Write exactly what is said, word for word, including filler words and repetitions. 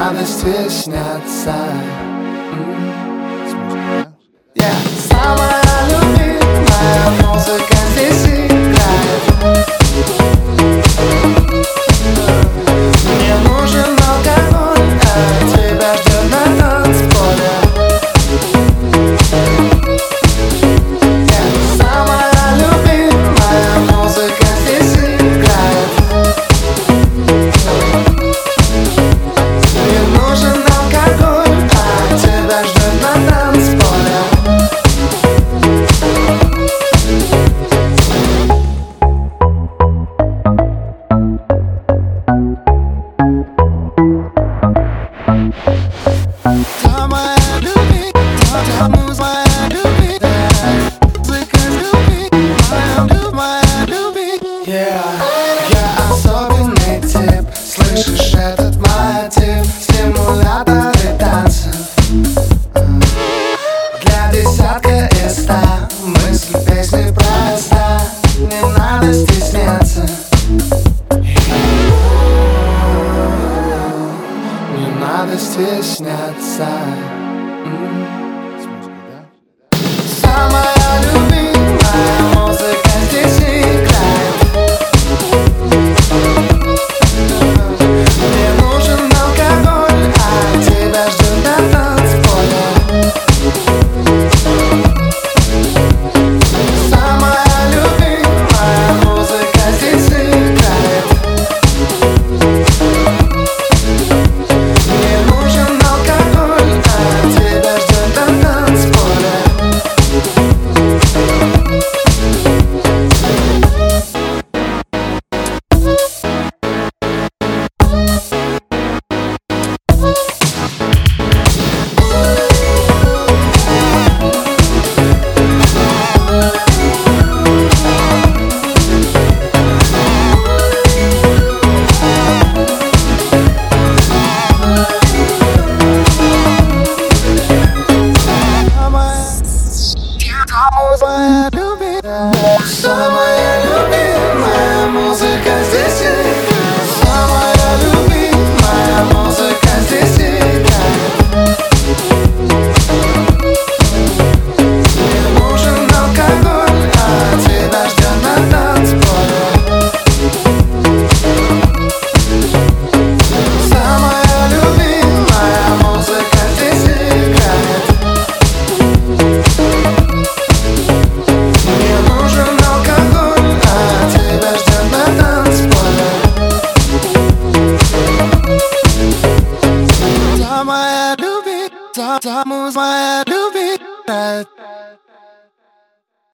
надо стесняться. Я самая любимая музыка здесь играет. Мне нужен алкоголь, а тебя ждет на танцполе. Я самая любимая музыка здесь играет. Мне нужен алкоголь, а тебя ждет на танцполе. Yeah. Я особенный тип, слышишь этот мотив? Стимуляторы танцев для десятка из ста. Мысль песни проста, не надо стесняться. Не надо стесняться.